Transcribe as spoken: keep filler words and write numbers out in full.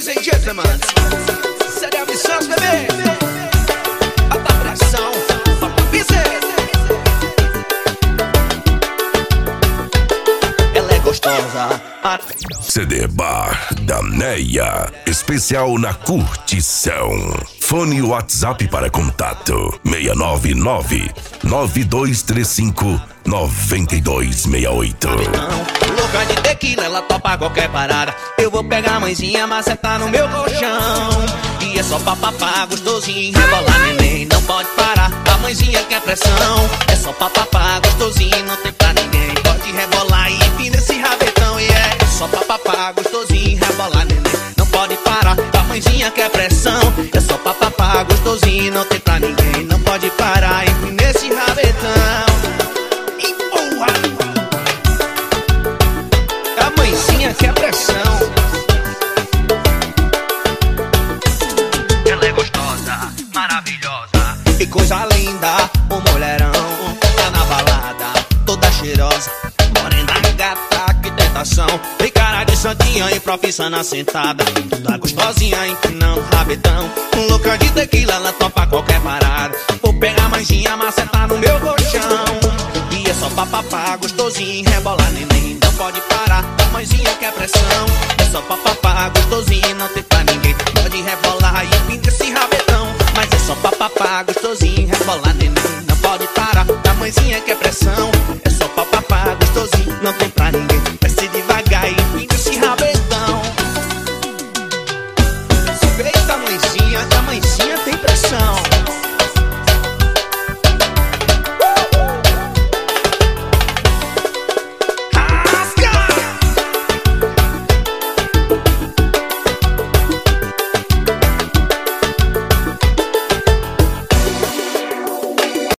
Ladies and gentlemen, série a missão, bebê. Alta pressão, alta piseira. Ela é gostosa. C D Bar da Neia, especial na curtição. Fone WhatsApp para contato seis nove nove, nove dois três cinco, nove dois seis oito. Louca de tequila, ela topa qualquer parada. Eu vou pegar a mãezinha, macetar no meu colchão. E é só papapá, gostosinho, rebolar neném, não pode parar. A mãezinha quer pressão. É só papapá, gostosinho, não tem pra ninguém. Pode rebolar e enfim nesse rabetão. E é só papapá, gostosinho, rebolar neném, não pode parar. A mãezinha quer pressão. É só papapá, gostosinho, não tem pra ninguém. Não pode parar, enfim nesse rabetão. A mãezinha quer pressão. Ela é gostosa, maravilhosa. Que coisa linda, o mulherão. Tá na balada, toda cheirosa. Morena gata, que tentação. Tem cara de santinha e profissa na sentada. Toda gostosinha, empinando o rabetão. Louca de tequila, ela topa qualquer parada. Vou pegar a mãezinha, macetar no meu colchão. E é só papapá, gostosinho, rebolar neném, não pode parar. A mãezinha quer pressão. É só papapá.